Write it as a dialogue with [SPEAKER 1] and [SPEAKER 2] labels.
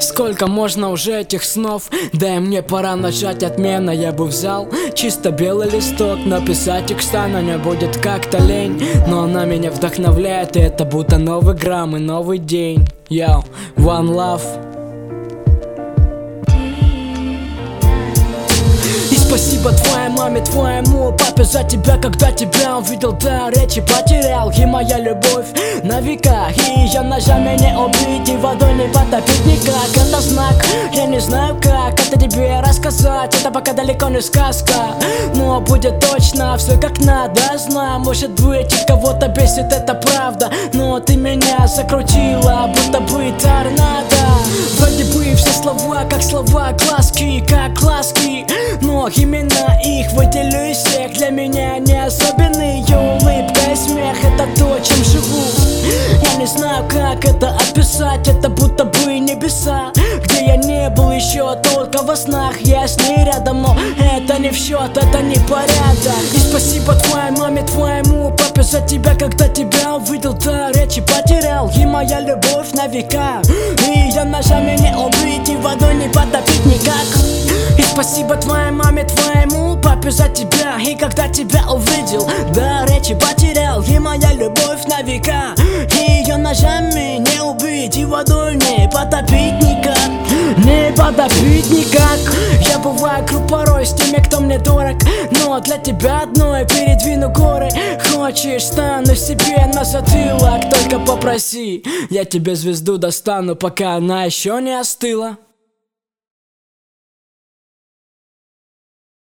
[SPEAKER 1] Сколько можно уже этих снов? Дай мне пора нажать отмена. Я бы взял чисто белый листок, написать текста, но не будет как-то лень. Но она меня вдохновляет, и это будто новый грамм и новый день. Yo, one love. Спасибо твоей маме, твоему папе за тебя, когда тебя увидел, да, речи потерял. И моя любовь на века, и ее ножами не убить, и водой не потопить никак. Это знак, я не знаю как это тебе рассказать, это пока далеко не сказка, но будет точно все как надо. Знаю, может быть, и кого-то бесит, это правда, но ты меня закрутила, будто бы торнадо. Вроде бы все слова, как слова, глазки, как глазки, но именно их выделю из всех. Для меня не особенные улыбка и смех, это то, чем живу. Я не знаю, как это описать, это будто бы небеса, где я не был еще, только во снах. Я с ней рядом, но это не в счет, это не порядок. И спасибо твоей маме, твоему папе за тебя, когда тебя увидел, да, речи потерял. И моя любовь на века, и ее ножами не убить, и водой не потопить никак. И спасибо твоей маме, твоему папе за тебя, и когда тебя увидел, да, речи потерял. И моя любовь на века, и ее ножами не убить, и водой не потопить никак. Не потопить никак. Я бываю груб порой с теми, кто мне дорог, но для тебя одной передвину горы. Хочешь, стану себе на затылок, только попроси, я тебе звезду достану, пока она еще не остыла.